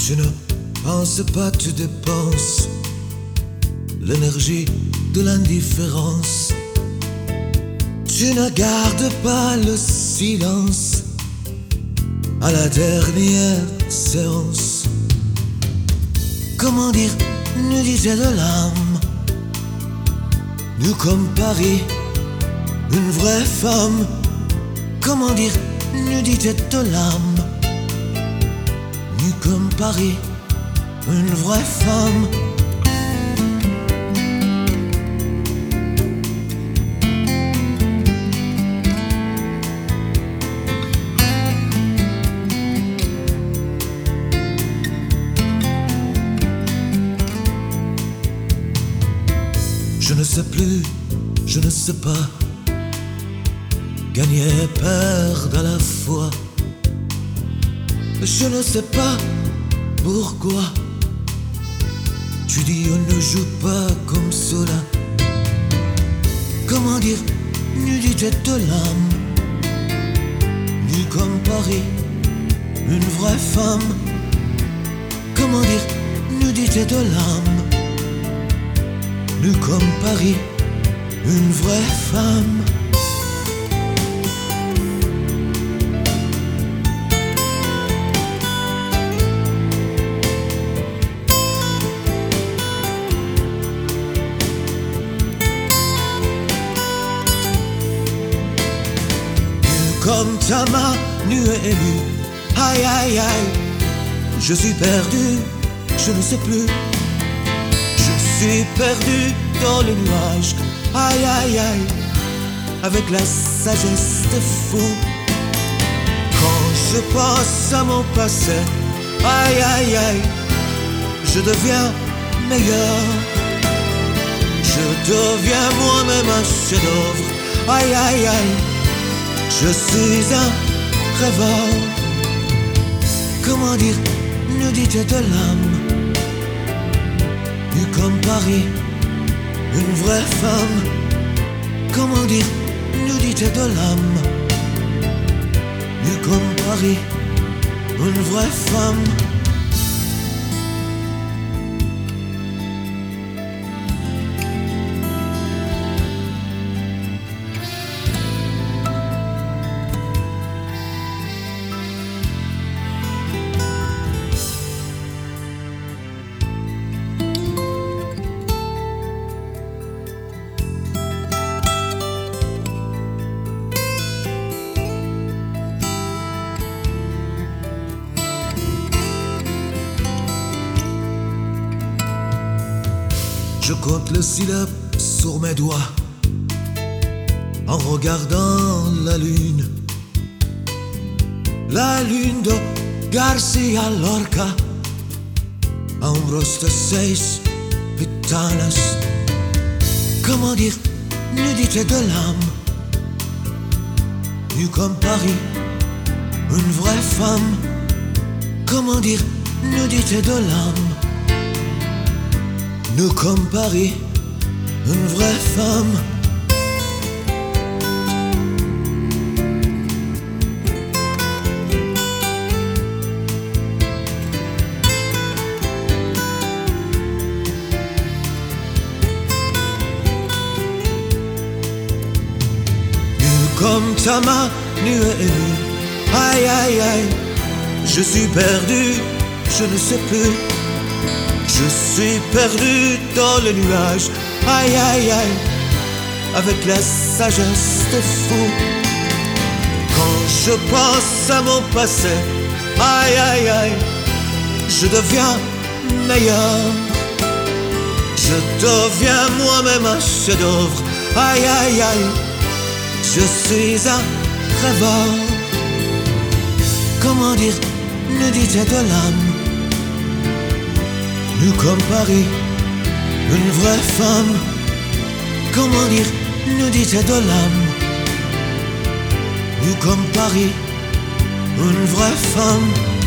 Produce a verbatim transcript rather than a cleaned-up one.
Tu ne penses pas, tu dépenses l'énergie de l'indifférence. Tu ne gardes pas le silence à la dernière séance. Comment dire, nudité de l'âme, nue comme Paris, une vraie femme. Comment dire, nudité de l'âme, nue comme Paris, une vraie femme. Je ne sais plus, je ne sais pas, gagner et perdre à la fois. Je ne sais pas pourquoi tu dis on ne joue pas comme cela. Comment dire, nudité de l'âme, nue comme Paris, une vraie femme. Comment dire, nudité de l'âme, nue comme Paris, une vraie femme. Nue comme ta main, nue et nue, aïe aïe aïe, je suis perdu, je ne sais plus. Je suis perdu dans les nuages, aïe aïe aïe, avec la sagesse des fous. Quand je pense à mon passé, aïe aïe aïe, je deviens meilleur. Je deviens moi-même un chef-d'œuvre, aïe aïe aïe, je suis un rêveur. Comment dire, nudité de l'âme, nue comme Paris, une vraie femme. Comment dire, nudité de l'âme, nue comme Paris, une vraie femme. Je compte les syllabes sur mes doigts en regardant la lune. La lune de Garcia Lorca, hombros de seis ventanas. Comment dire, nudité de l'âme, nue comme Paris, une vraie femme. Comment dire, nudité de l'âme, nue comme Paris, une vraie femme. Nue comme ta main, nue et nue, aïe aïe aïe, je suis perdu, je ne sais plus. Je suis perdu dans les nuages, aïe aïe aïe, avec la sagesse des fous. Quand je pense à mon passé, aïe aïe aïe, je deviens meilleur. Je deviens moi-même un chef-d'œuvre, aïe aïe aïe, je suis un rêveur. Comment dire, nudité de l'âme, nue comme Paris, une vraie femme. Comment dire, nudité de l'âme, nue comme Paris, une vraie femme.